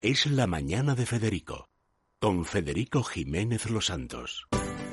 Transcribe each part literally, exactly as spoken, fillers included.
Es la mañana de Federico, con Federico Jiménez Los Santos.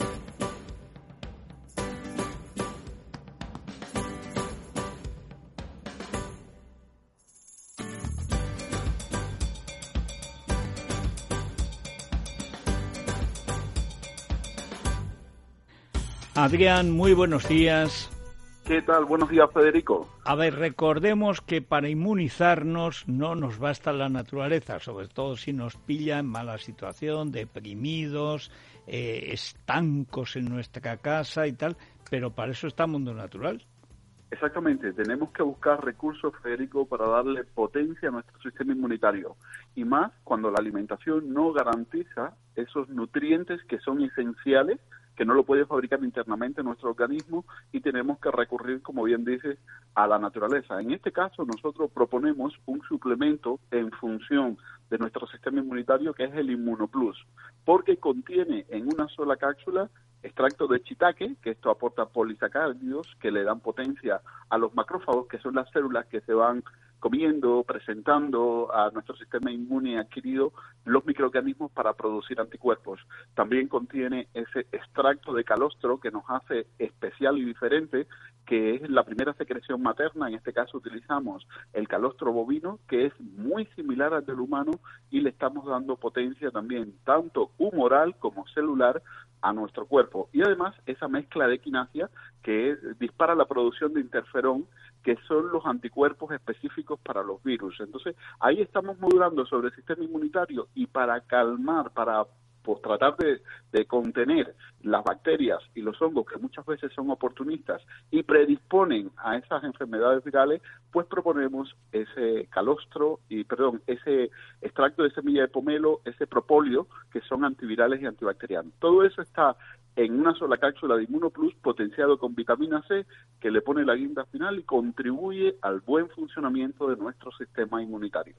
Adrián, muy buenos días. ¿Qué tal? Buenos días, Federico. A ver, recordemos que para inmunizarnos no nos basta la naturaleza, sobre todo si nos pilla en mala situación, deprimidos, eh, estancos en nuestra casa y tal, pero para eso está el mundo natural. Exactamente, tenemos que buscar recursos, Federico, para darle potencia a nuestro sistema inmunitario. Y más cuando la alimentación no garantiza esos nutrientes que son esenciales, que no lo puede fabricar internamente nuestro organismo, y tenemos que recurrir, como bien dices, a la naturaleza. En este caso, nosotros proponemos un suplemento en función de nuestro sistema inmunitario, que es el Inmunoplus, porque contiene en una sola cápsula extracto de shiitake, que esto aporta polisacáridos que le dan potencia a los macrófagos, que son las células que se van comiendo, presentando a nuestro sistema inmune adquirido los microorganismos para producir anticuerpos. También contiene ese extracto de calostro que nos hace especial y diferente, que es la primera secreción materna. En este caso utilizamos el calostro bovino, que es muy similar al del humano, y le estamos dando potencia también, tanto humoral como celular, a nuestro cuerpo. Y además esa mezcla de equinacia que es, dispara la producción de interferón, que son los anticuerpos específicos para los virus. Entonces, ahí estamos modulando sobre el sistema inmunitario, y para calmar, para pues, tratar de, de contener las bacterias y los hongos que muchas veces son oportunistas y predisponen a esas enfermedades virales, pues proponemos ese calostro y, perdón, ese extracto de semilla de pomelo, ese propóleo, que son antivirales y antibacterianos. Todo eso está en una sola cápsula de Inmunoplus, potenciado con vitamina C, que le pone la guinda final y contribuye al buen funcionamiento de nuestro sistema inmunitario.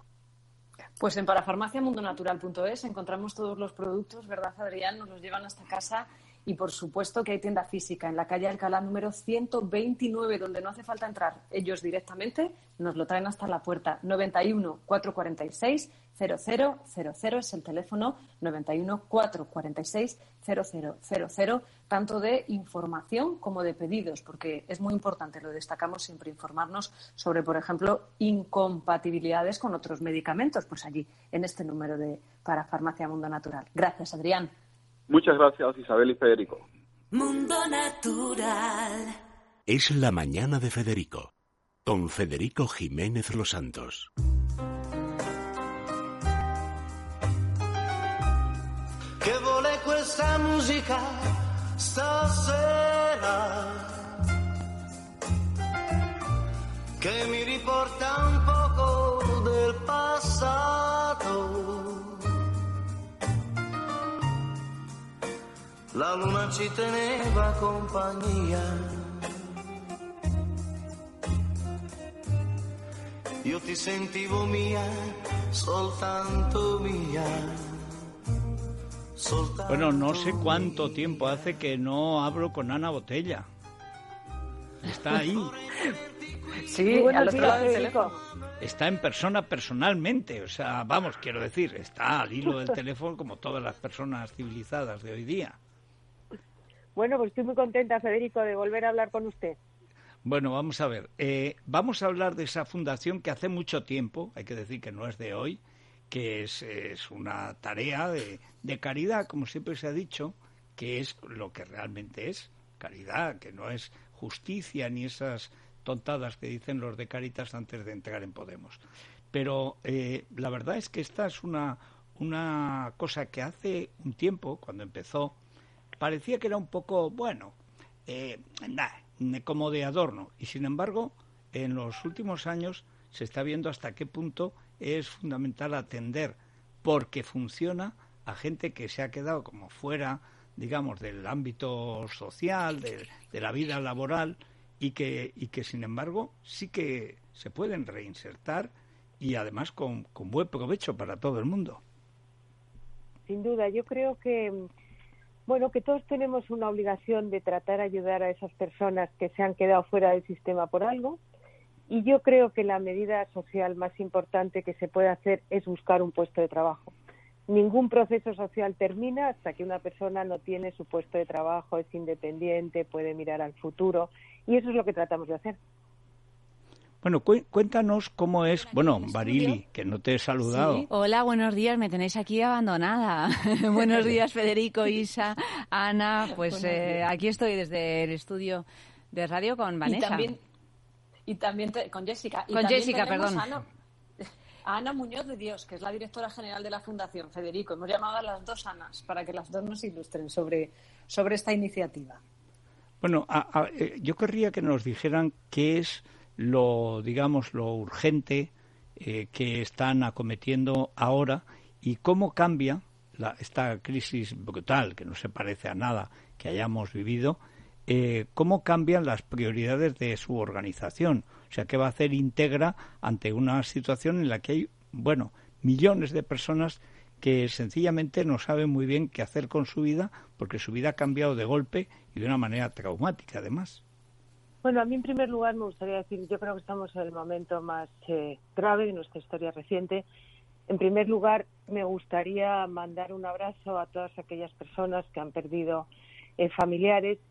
Pues en parafarmacia mundo natural punto es encontramos todos los productos, ¿verdad, Adrián? Nos los llevan hasta casa, y por supuesto que hay tienda física en la calle Alcalá número ciento veintinueve, donde no hace falta entrar. Ellos directamente nos lo traen hasta la puerta. noventa y uno, cuatrocientos cuarenta y seis, cero cero cero cero es el teléfono, noventa y uno, cuatrocientos cuarenta y seis, cero cero cero cero, tanto de información como de pedidos, porque es muy importante, lo destacamos siempre, informarnos sobre, por ejemplo, incompatibilidades con otros medicamentos, pues allí, en este número de Parafarmacia Mundo Natural. Gracias, Adrián. Muchas gracias, Isabel y Federico. Mundo Natural. Es la mañana de Federico, con Federico Jiménez Los Santos. Che vuole questa musica stasera, che mi riporta un poco del passato. La luna ci teneva compagnia, io ti sentivo mia, soltanto mia. Soltanto Bueno, no sé cuánto tiempo hace que no hablo con Ana Botella. Está ahí. Sí, al otro lado del teléfono. Está en persona personalmente, o sea, vamos, quiero decir, está al hilo del teléfono como todas las personas civilizadas de hoy día. Bueno, pues estoy muy contenta, Federico, de volver a hablar con usted. Bueno, vamos a ver. Eh, vamos a hablar de esa fundación que hace mucho tiempo, hay que decir que no es de hoy, que es, es una tarea de, de caridad, como siempre se ha dicho, que es lo que realmente es caridad, que no es justicia ni esas tontadas que dicen los de Cáritas antes de entrar en Podemos. Pero eh, la verdad es que esta es una, una cosa que hace un tiempo, cuando empezó, parecía que era un poco, bueno, eh, nah, como de adorno. Y sin embargo, en los últimos años se está viendo hasta qué punto es fundamental atender, porque funciona, a gente que se ha quedado como fuera, digamos, del ámbito social, de, de la vida laboral, y que, y que sin embargo sí que se pueden reinsertar, y además con, con buen provecho para todo el mundo. Sin duda, yo creo que bueno, que todos tenemos una obligación de tratar de ayudar a esas personas que se han quedado fuera del sistema por algo, Y yo creo que la medida social más importante que se puede hacer es buscar un puesto de trabajo. Ningún proceso social termina hasta que una persona no tiene su puesto de trabajo, es independiente, puede mirar al futuro, y eso es lo que tratamos de hacer. Bueno, cu cuéntanos cómo es, bueno, Barili, que no te he saludado. Sí. Hola, buenos días, me tenéis aquí abandonada. Buenos días, Federico, Isa, Ana, pues eh, aquí estoy desde el estudio de radio con Vanessa. Y también, y también te, con Jessica. Y con también Jessica, perdón. A Ana, a Ana Muñoz de Dios, que es la directora general de la Fundación, Federico. Hemos llamado a las dos Anas para que las dos nos ilustren sobre, sobre esta iniciativa. Bueno, a, a, yo querría que nos dijeran qué es lo, digamos, lo urgente eh, que están acometiendo ahora y cómo cambia la, esta crisis brutal, que no se parece a nada que hayamos vivido, eh, cómo cambian las prioridades de su organización. O sea, qué va a hacer Integra ante una situación en la que hay, bueno, millones de personas que sencillamente no saben muy bien qué hacer con su vida porque su vida ha cambiado de golpe y de una manera traumática, además. Bueno, a mí en primer lugar me gustaría decir, yo creo que estamos en el momento más eh, grave de nuestra historia reciente. En primer lugar, me gustaría mandar un abrazo a todas aquellas personas que han perdido eh, familiares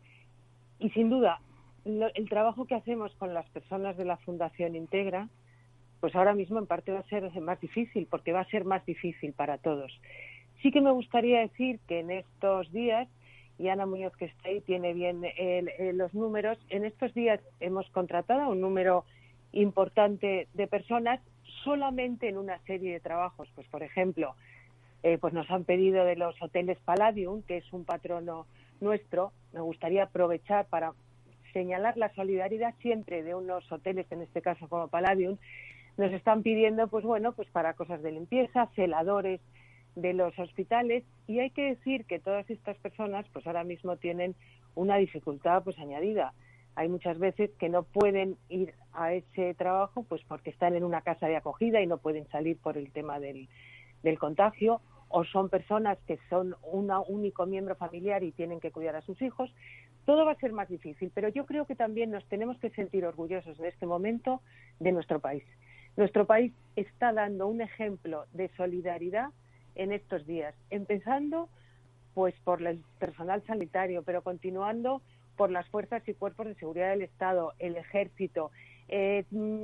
y, sin duda, lo, el trabajo que hacemos con las personas de la Fundación Integra, pues ahora mismo en parte va a ser más difícil, porque va a ser más difícil para todos. Sí que me gustaría decir que en estos días, y Ana Muñoz, que está ahí, tiene bien el, el, los números. En estos días hemos contratado a un número importante de personas solamente en una serie de trabajos. Pues, por ejemplo, eh, pues nos han pedido de los hoteles Palladium, que es un patrono nuestro. Me gustaría aprovechar para señalar la solidaridad siempre de unos hoteles, en este caso como Palladium. Nos están pidiendo, pues bueno, pues para cosas de limpieza, celadores de los hospitales, y hay que decir que todas estas personas pues ahora mismo tienen una dificultad pues añadida. Hay muchas veces que no pueden ir a ese trabajo pues porque están en una casa de acogida y no pueden salir por el tema del, del contagio, o son personas que son un único miembro familiar y tienen que cuidar a sus hijos. Todo va a ser más difícil, pero yo creo que también nos tenemos que sentir orgullosos en este momento de nuestro país. Nuestro país está dando un ejemplo de solidaridad en estos días, empezando pues por el personal sanitario, pero continuando por las fuerzas y cuerpos de seguridad del Estado, el ejército, eh,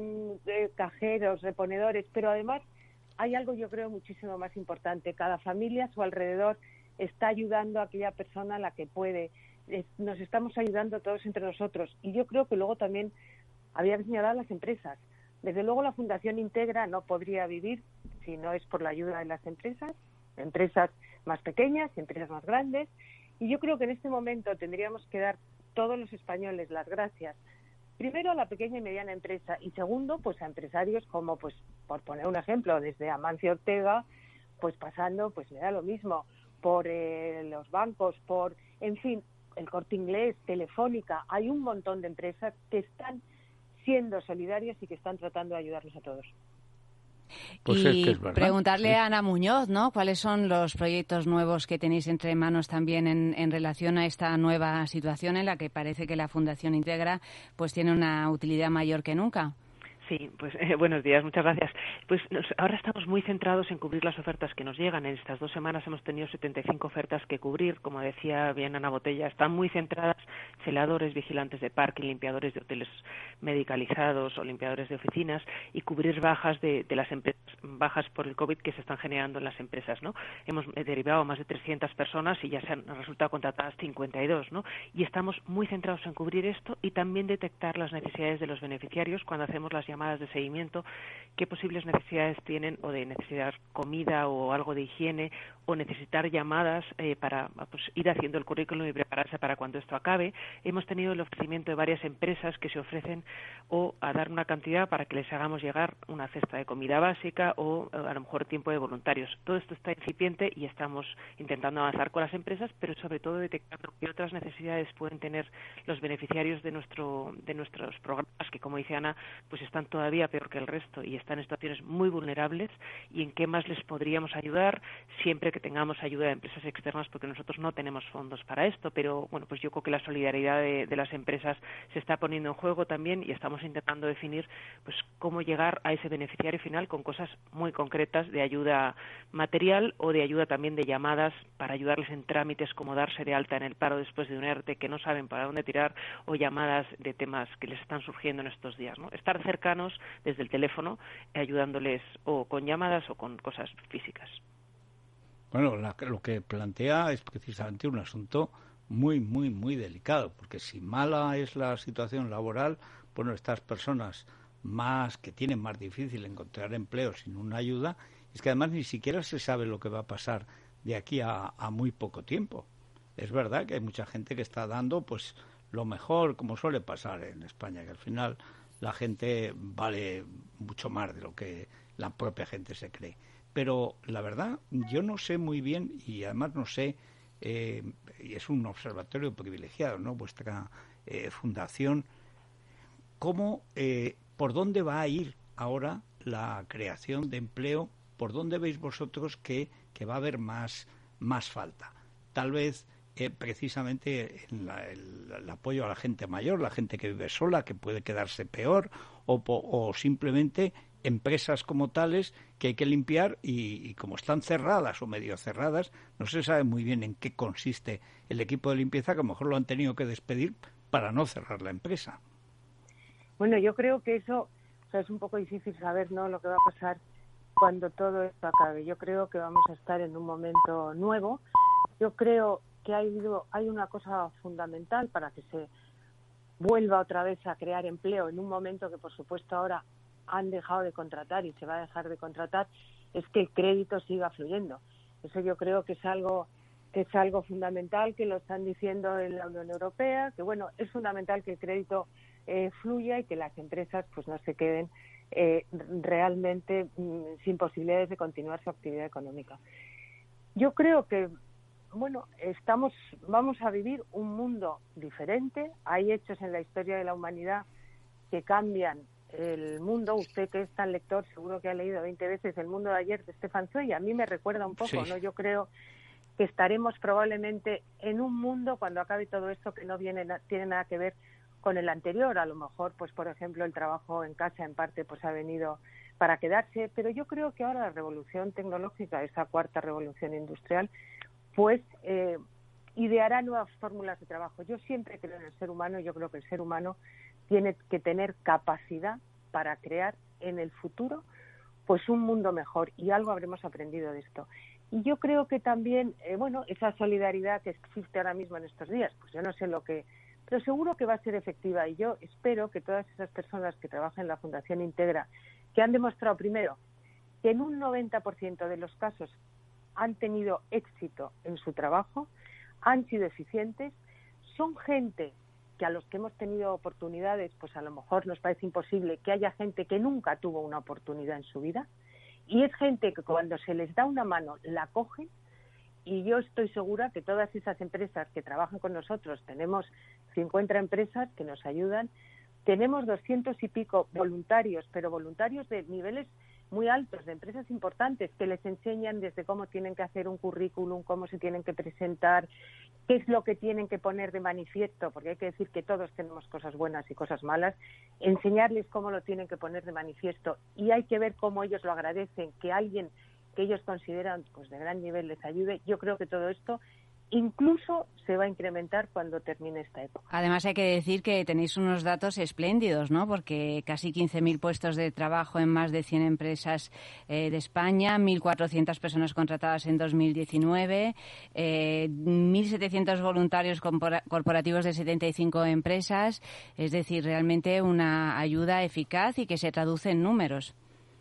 eh, cajeros, reponedores, pero además hay algo yo creo muchísimo más importante. Cada familia a su alrededor está ayudando a aquella persona a la que puede. Eh, nos estamos ayudando todos entre nosotros, y yo creo que luego también había que señalar a las empresas. Desde luego la Fundación Integra no podría vivir si no es por la ayuda de las empresas, empresas más pequeñas, empresas más grandes, y yo creo que en este momento tendríamos que dar todos los españoles las gracias, primero a la pequeña y mediana empresa, y segundo, pues a empresarios como, pues por poner un ejemplo, desde Amancio Ortega, pues pasando, pues me da lo mismo, por eh, los bancos, por, en fin, el Corte Inglés, Telefónica. Hay un montón de empresas que están siendo solidarias y que están tratando de ayudarnos a todos. Pues y es que es verdad, preguntarle sí. a Ana Muñoz, ¿no? ¿Cuáles son los proyectos nuevos que tenéis entre manos también en, en relación a esta nueva situación en la que parece que la Fundación Integra pues tiene una utilidad mayor que nunca? Sí, pues eh, buenos días, muchas gracias. Pues nos, ahora estamos muy centrados en cubrir las ofertas que nos llegan. En estas dos semanas hemos tenido setenta y cinco ofertas que cubrir. Como decía bien Ana Botella, están muy centradas celadores, vigilantes de parking, limpiadores de hoteles medicalizados o limpiadores de oficinas, y cubrir bajas de, de las empresas, bajas por el COVID que se están generando en las empresas, ¿no? Hemos derivado más de trescientas personas y ya se han resultado contratadas cincuenta y dos, ¿no? Y estamos muy centrados en cubrir esto y también detectar las necesidades de los beneficiarios cuando hacemos las llamadas de seguimiento, qué posibles necesidades tienen, o de necesitar comida o algo de higiene, o necesitar llamadas eh, para pues, ir haciendo el currículum y prepararse para cuando esto acabe. Hemos tenido el ofrecimiento de varias empresas que se ofrecen o a dar una cantidad para que les hagamos llegar una cesta de comida básica, o a lo mejor tiempo de voluntarios. Todo esto está incipiente y estamos intentando avanzar con las empresas, pero sobre todo detectando qué otras necesidades pueden tener los beneficiarios de nuestro de nuestros programas, que como dice Ana, pues están están todavía peor que el resto y están en situaciones muy vulnerables, y en qué más les podríamos ayudar siempre que tengamos ayuda de empresas externas, porque nosotros no tenemos fondos para esto, pero bueno, pues yo creo que la solidaridad de, de las empresas se está poniendo en juego también, y estamos intentando definir pues cómo llegar a ese beneficiario final con cosas muy concretas de ayuda material o de ayuda también de llamadas para ayudarles en trámites como darse de alta en el paro después de un ERTE que no saben para dónde tirar, o llamadas de temas que les están surgiendo en estos días, ¿no? Estar cercanos desde el teléfono, ayudándoles o con llamadas o con cosas físicas. Bueno, la, lo que plantea es precisamente un asunto muy, muy, muy delicado, porque si mala es la situación laboral, bueno, estas personas más que tienen más difícil encontrar empleo sin una ayuda, es que además ni siquiera se sabe lo que va a pasar de aquí a, a muy poco tiempo. Es verdad que hay mucha gente que está dando pues lo mejor, como suele pasar en España, que al final la gente vale mucho más de lo que la propia gente se cree. Pero la verdad, yo no sé muy bien, y además no sé, eh, y es un observatorio privilegiado, ¿no?, vuestra eh, fundación, cómo, eh, por dónde va a ir ahora la creación de empleo, por dónde veis vosotros que, que va a haber más, más falta. Tal vez eh, precisamente en la, el, el apoyo a la gente mayor, la gente que vive sola, que puede quedarse peor, o, o simplemente empresas como tales que hay que limpiar y, y como están cerradas o medio cerradas, no se sabe muy bien en qué consiste el equipo de limpieza, que a lo mejor lo han tenido que despedir para no cerrar la empresa. Bueno, yo creo que eso, o sea, es un poco difícil saber, ¿no?, lo que va a pasar cuando todo esto acabe. Yo creo que vamos a estar en un momento nuevo. Yo creo que ha habido, hay una cosa fundamental para que se vuelva otra vez a crear empleo en un momento que, por supuesto, ahora han dejado de contratar y se va a dejar de contratar, es que el crédito siga fluyendo. Eso yo creo que es algo que es algo fundamental, que lo están diciendo en la Unión Europea, que bueno, es fundamental que el crédito eh, fluya y que las empresas pues no se queden eh, realmente mm, sin posibilidades de continuar su actividad económica. Yo creo que bueno, estamos vamos a vivir un mundo diferente. Hay hechos en la historia de la humanidad que cambian el mundo. Usted, que es tan lector, seguro que ha leído veinte veces El mundo de ayer de Stefan Zweig. A mí me recuerda un poco, sí. ¿no? Yo creo que estaremos probablemente en un mundo cuando acabe todo esto que no viene tiene nada que ver con el anterior. A lo mejor, pues por ejemplo, el trabajo en casa en parte pues ha venido para quedarse, pero yo creo que ahora la revolución tecnológica, esa cuarta revolución industrial, pues eh, ideará nuevas fórmulas de trabajo. Yo siempre creo en el ser humano. Yo creo que el ser humano tiene que tener capacidad para crear en el futuro pues un mundo mejor, y algo habremos aprendido de esto. Y yo creo que también, eh, bueno, esa solidaridad que existe ahora mismo en estos días, pues yo no sé lo que, pero seguro que va a ser efectiva, y yo espero que todas esas personas que trabajan en la Fundación Integra, que han demostrado primero que en un noventa por ciento de los casos han tenido éxito en su trabajo, han sido eficientes, son gente que a los que hemos tenido oportunidades, pues a lo mejor nos parece imposible que haya gente que nunca tuvo una oportunidad en su vida, y es gente que cuando se les da una mano la cogen, y yo estoy segura que todas esas empresas que trabajan con nosotros, tenemos cincuenta empresas que nos ayudan, tenemos doscientos y pico voluntarios, pero voluntarios de niveles muy altos, de empresas importantes, que les enseñan desde cómo tienen que hacer un currículum, cómo se tienen que presentar, qué es lo que tienen que poner de manifiesto, porque hay que decir que todos tenemos cosas buenas y cosas malas, enseñarles cómo lo tienen que poner de manifiesto, y hay que ver cómo ellos lo agradecen, que alguien que ellos consideran pues de gran nivel les ayude. Yo creo que todo esto incluso se va a incrementar cuando termine esta época. Además hay que decir que tenéis unos datos espléndidos, ¿no? Porque casi quince mil puestos de trabajo en más de cien empresas eh, de España, mil cuatrocientas personas contratadas en dos mil diecinueve, eh, mil setecientos voluntarios corporativos de setenta y cinco empresas, es decir, realmente una ayuda eficaz y que se traduce en números.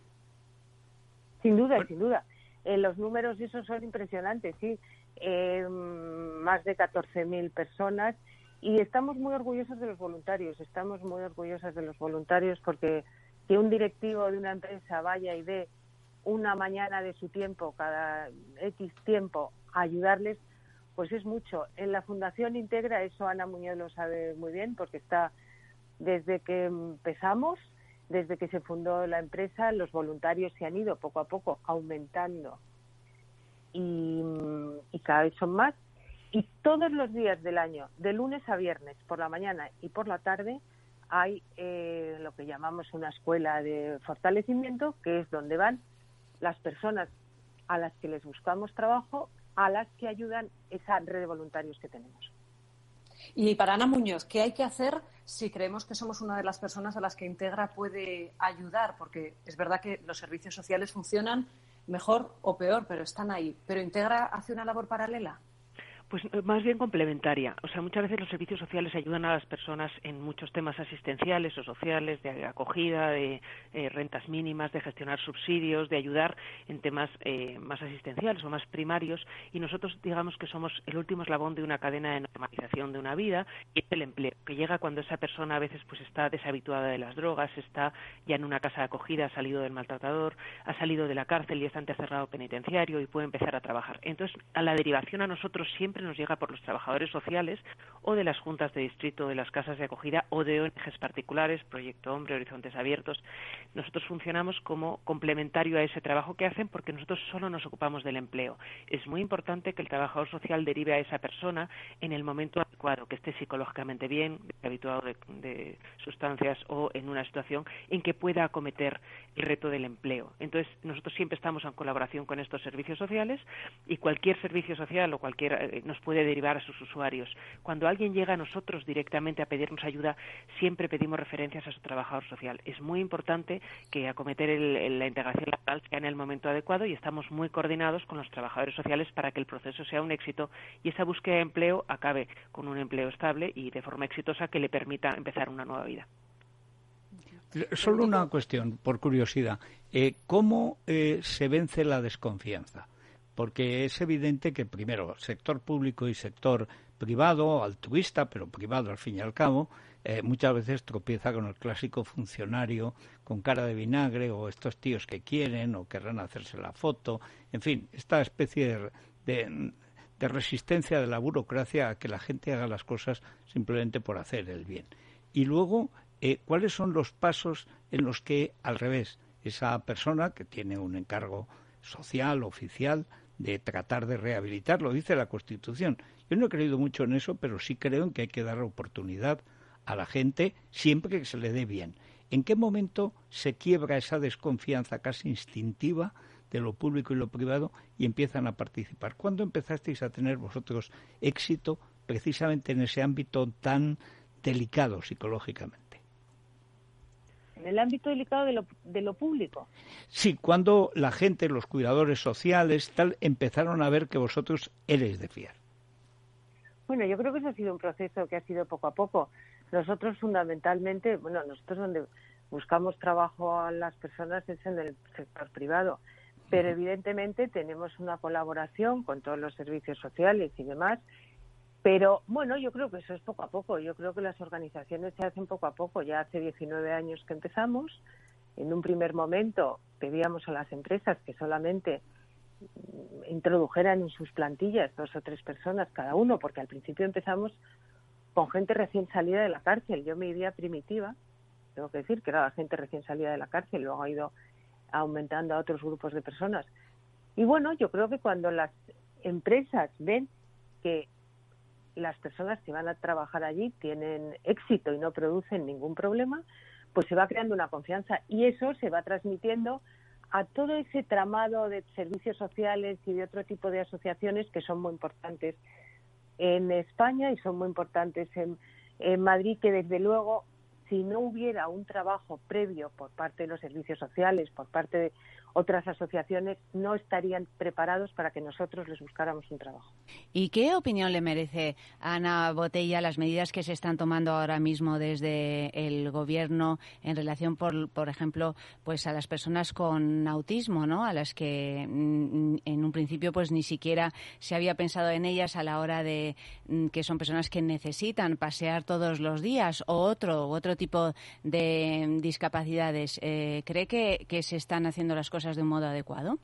Sin duda, sin duda. Eh, los números esos son impresionantes, sí. Eh, más de catorce mil personas, y estamos muy orgullosos de los voluntarios, estamos muy orgullosas de los voluntarios porque que un directivo de una empresa vaya y dé una mañana de su tiempo, cada X tiempo, a ayudarles, pues es mucho. En la Fundación Integra, eso Ana Muñoz lo sabe muy bien porque está desde que empezamos, desde que se fundó la empresa, los voluntarios se han ido poco a poco aumentando y, y cada vez son más. Y todos los días del año, de lunes a viernes, por la mañana y por la tarde, hay eh, lo que llamamos una escuela de fortalecimiento, que es donde van las personas a las que les buscamos trabajo, a las que ayudan esa red de voluntarios que tenemos. Y para Ana Muñoz, ¿qué hay que hacer si creemos que somos una de las personas a las que Integra puede ayudar? Porque es verdad que los servicios sociales funcionan mejor o peor, pero están ahí. ¿Pero Integra hace una labor paralela? Pues más bien complementaria. O sea, muchas veces los servicios sociales ayudan a las personas en muchos temas asistenciales o sociales, de acogida, de eh, rentas mínimas, de gestionar subsidios, de ayudar en temas eh, más asistenciales o más primarios. Y nosotros, digamos que somos el último eslabón de una cadena de normalización de una vida, y es el empleo, que llega cuando esa persona a veces pues está deshabituada de las drogas, está ya en una casa de acogida, ha salido del maltratador, ha salido de la cárcel y está ante cerrado penitenciario y puede empezar a trabajar. Entonces, a la derivación a nosotros siempre nos llega por los trabajadores sociales o de las juntas de distrito, de las casas de acogida o de O N Ges particulares, Proyecto Hombre, Horizontes Abiertos. Nosotros funcionamos como complementario a ese trabajo que hacen porque nosotros solo nos ocupamos del empleo. Es muy importante que el trabajador social derive a esa persona en el momento adecuado, que esté psicológicamente bien, habituado de, de sustancias o en una situación en que pueda acometer el reto del empleo. Entonces, nosotros siempre estamos en colaboración con estos servicios sociales y cualquier servicio social o cualquier eh, nos puede derivar a sus usuarios. Cuando alguien llega a nosotros directamente a pedirnos ayuda, siempre pedimos referencias a su trabajador social. Es muy importante que acometer el, el, la integración laboral sea en el momento adecuado y estamos muy coordinados con los trabajadores sociales para que el proceso sea un éxito y esa búsqueda de empleo acabe con un empleo estable y de forma exitosa que le permita empezar una nueva vida. Solo una cuestión, por curiosidad. Eh, ¿Cómo eh, se vence la desconfianza? Porque es evidente que, primero, sector público y sector privado, altruista, pero privado al fin y al cabo, eh, muchas veces tropieza con el clásico funcionario con cara de vinagre o estos tíos que quieren o querrán hacerse la foto. En fin, esta especie de, de, de resistencia de la burocracia a que la gente haga las cosas simplemente por hacer el bien. Y luego, eh, ¿cuáles son los pasos en los que, al revés, esa persona que tiene un encargo social, oficial, de tratar de rehabilitarlo, dice la Constitución? Yo no he creído mucho en eso, pero sí creo en que hay que dar oportunidad a la gente siempre que se le dé bien. ¿En qué momento se quiebra esa desconfianza casi instintiva de lo público y lo privado y empiezan a participar? ¿Cuándo empezasteis a tener vosotros éxito precisamente en ese ámbito tan delicado psicológicamente? En el ámbito delicado de lo, de lo público. Sí, cuando la gente, los cuidadores sociales, tal, empezaron a ver que vosotros eres de fiar. Bueno, yo creo que eso ha sido un proceso que ha sido poco a poco. Nosotros fundamentalmente, bueno, nosotros donde buscamos trabajo a las personas es en el sector privado, pero evidentemente tenemos una colaboración con todos los servicios sociales y demás. Pero, bueno, yo creo que eso es poco a poco. Yo creo que las organizaciones se hacen poco a poco. Ya hace diecinueve años que empezamos. En un primer momento pedíamos a las empresas que solamente introdujeran en sus plantillas dos o tres personas cada uno, porque al principio empezamos con gente recién salida de la cárcel. Yo mi idea primitiva, tengo que decir que era la gente recién salida de la cárcel, luego ha ido aumentando a otros grupos de personas. Y, bueno, yo creo que cuando las empresas ven que las personas que van a trabajar allí tienen éxito y no producen ningún problema, pues se va creando una confianza y eso se va transmitiendo a todo ese tramado de servicios sociales y de otro tipo de asociaciones que son muy importantes en España y son muy importantes en, en Madrid, que desde luego, si no hubiera un trabajo previo por parte de los servicios sociales, por parte de otras asociaciones, no estarían preparados para que nosotros les buscáramos un trabajo. ¿Y qué opinión le merece a Ana Botella las medidas que se están tomando ahora mismo desde el Gobierno en relación, por, por ejemplo, pues a las personas con autismo, ¿no? A las que mm, en un principio pues ni siquiera se había pensado en ellas a la hora de mm, que son personas que necesitan pasear todos los días o otro otro tipo de discapacidades? Eh, ¿Cree que, que se están haciendo las cosas de un modo adecuado?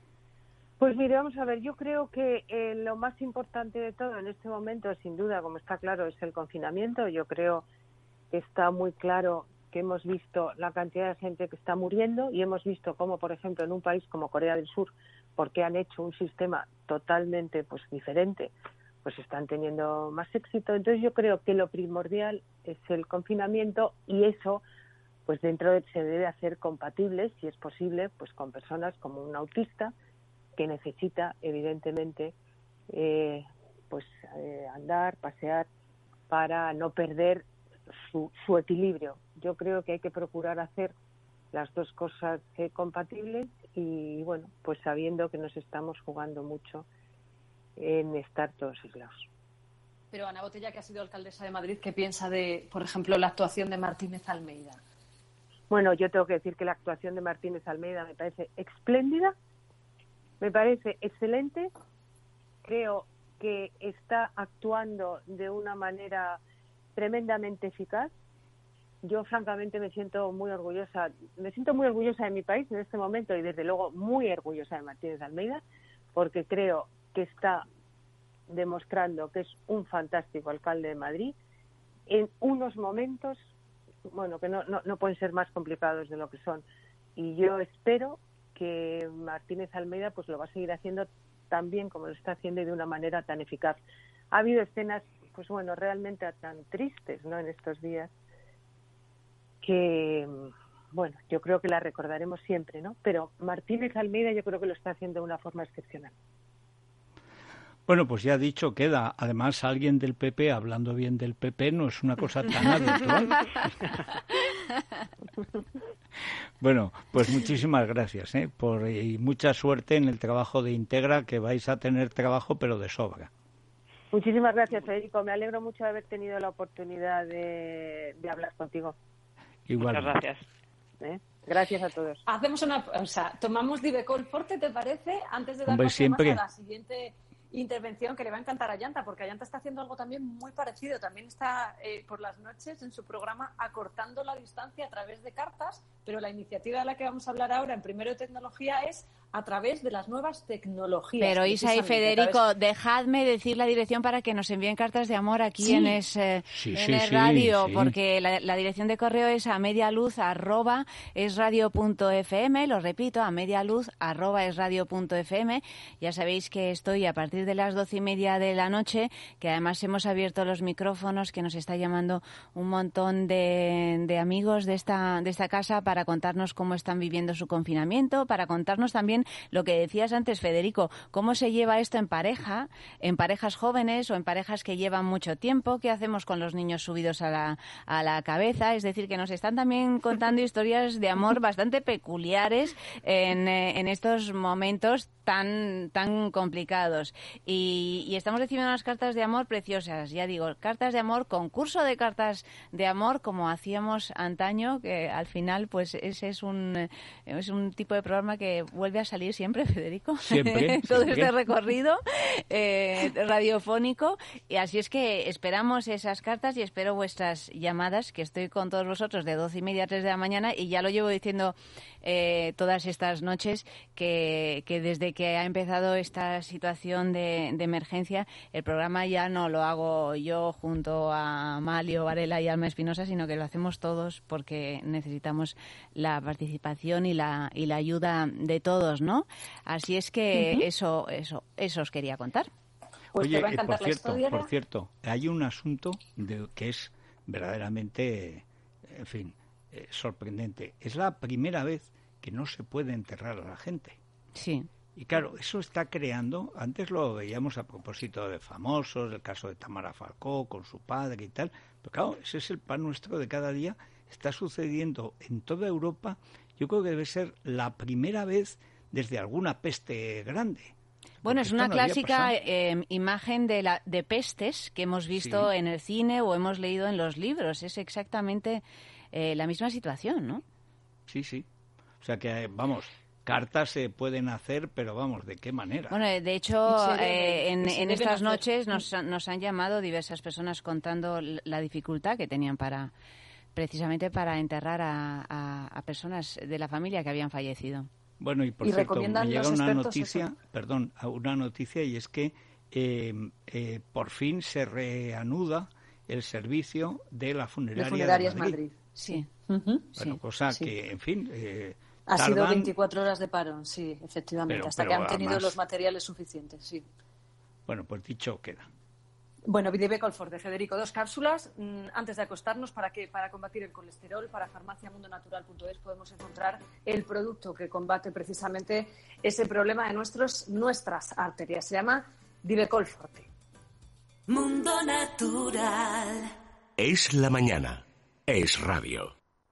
Pues mire, vamos a ver, yo creo que eh, lo más importante de todo en este momento, sin duda, como está claro, es el confinamiento. Yo creo que está muy claro que hemos visto la cantidad de gente que está muriendo y hemos visto cómo, por ejemplo, en un país como Corea del Sur, porque han hecho un sistema totalmente pues diferente, pues están teniendo más éxito. Entonces yo creo que lo primordial es el confinamiento y eso pues dentro de, se debe hacer compatible, si es posible, pues con personas como un autista que necesita evidentemente eh, pues eh, andar, pasear para no perder su, su equilibrio. Yo creo que hay que procurar hacer las dos cosas eh, compatibles y bueno, pues sabiendo que nos estamos jugando mucho en estar todos aislados. Pero Ana Botella, que ha sido alcaldesa de Madrid, ¿qué piensa de, por ejemplo, la actuación de Martínez Almeida? Bueno, yo tengo que decir que la actuación de Martínez Almeida me parece espléndida, me parece excelente, creo que está actuando de una manera tremendamente eficaz. Yo francamente me siento muy orgullosa, me siento muy orgullosa de mi país en este momento y desde luego muy orgullosa de Martínez Almeida, porque creo que está demostrando que es un fantástico alcalde de Madrid en unos momentos, bueno, que no, no, no pueden ser más complicados de lo que son. Y yo espero que Martínez Almeida pues lo va a seguir haciendo tan bien como lo está haciendo y de una manera tan eficaz. Ha habido escenas, pues bueno, realmente tan tristes, ¿no?, en estos días, que, bueno, yo creo que la recordaremos siempre, ¿no? Pero Martínez Almeida yo creo que lo está haciendo de una forma excepcional. Bueno, pues ya dicho queda. Además, alguien del P P hablando bien del P P no es una cosa tan habitual. Bueno, pues muchísimas gracias, ¿eh? Por, y mucha suerte en el trabajo de Integra, que vais a tener trabajo, pero de sobra. Muchísimas gracias, Federico. Me alegro mucho de haber tenido la oportunidad de, de hablar contigo. Igual. Muchas gracias. ¿Eh? Gracias a todos. Hacemos una, o sea, tomamos Divecol Forte, ¿te parece? Antes de dar Hombre, paso siempre. a la siguiente intervención que le va a encantar a Yanta, porque Yanta está haciendo algo también muy parecido. También está eh, por las noches en su programa acortando la distancia a través de cartas, pero la iniciativa de la que vamos a hablar ahora en Primero de Tecnología es a través de las nuevas tecnologías. Pero Isa y Federico, dejadme decir la dirección para que nos envíen cartas de amor aquí sí. en es eh, sí, en sí, es sí, radio, sí. porque la, la dirección de correo es a medialuz arroba esradio.fm, lo repito, a medialuz arroba esradio.fm. Ya sabéis que estoy a partir de las doce y media de la noche, que además hemos abierto los micrófonos, que nos está llamando un montón de, de amigos de esta, de esta casa para contarnos cómo están viviendo su confinamiento, para contarnos también lo que decías antes, Federico, cómo se lleva esto en pareja, en parejas jóvenes o en parejas que llevan mucho tiempo, qué hacemos con los niños subidos a la, a la cabeza. Es decir, que nos están también contando historias de amor bastante peculiares en, en estos momentos tan, tan complicados. Y, y estamos recibiendo unas cartas de amor preciosas, ya digo, cartas de amor, concurso de cartas de amor, como hacíamos antaño, que al final, pues ese es un, es un tipo de programa que vuelve a salir siempre, Federico. Siempre. Todo siempre. este recorrido eh, radiofónico. Y así es que esperamos esas cartas y espero vuestras llamadas, que estoy con todos vosotros de doce y media a tres de la mañana, y ya lo llevo diciendo eh, todas estas noches, que, que desde que ha empezado esta situación de, de emergencia, el programa ya no lo hago yo junto a Amalio Varela y Alma Espinosa, sino que lo hacemos todos, porque necesitamos la participación y la y la ayuda de todos, ¿no? Así es que uh-huh. eso eso eso os quería contar. Pues Oye, te va a encantar por cierto, la historia. por cierto, hay un asunto de, que es verdaderamente, en fin, eh, sorprendente. Es la primera vez que no se puede enterrar a la gente. Sí. Y claro, eso está creando, antes lo veíamos a propósito de famosos, el caso de Tamara Falcó con su padre y tal, pero claro, ese es el pan nuestro de cada día, está sucediendo en toda Europa. Yo creo que debe ser la primera vez desde alguna peste grande. Bueno, es una no clásica eh, imagen de, la, de pestes que hemos visto sí. en el cine o hemos leído en los libros. Es exactamente eh, la misma situación, ¿no? Sí, sí. O sea que, vamos, cartas se pueden hacer, pero vamos, ¿de qué manera? Bueno, de hecho, debe, eh, en, en estas hacer. noches nos, nos han llamado diversas personas contando la dificultad que tenían para precisamente para enterrar a, a, a personas de la familia que habían fallecido. Bueno, y por y cierto, me llega una noticia, eso. perdón, una noticia, y es que eh, eh, por fin se reanuda el servicio de la funeraria de Funerarias de Madrid. Madrid. Sí. Uh-huh. Bueno, sí, cosa sí. que, en fin... Eh, ha tardan... sido veinticuatro horas de parón, sí, efectivamente, pero, hasta pero que han tenido además... los materiales suficientes, sí. Bueno, pues dicho queda. Bueno, Vidivecol de Federico, dos cápsulas mmm, antes de acostarnos para que para combatir el colesterol. Para farmacia mundo natural punto es podemos encontrar el producto que combate precisamente ese problema de nuestros nuestras arterias. Se llama Divecol Forte. Mundo Natural. Es la mañana. Es radio.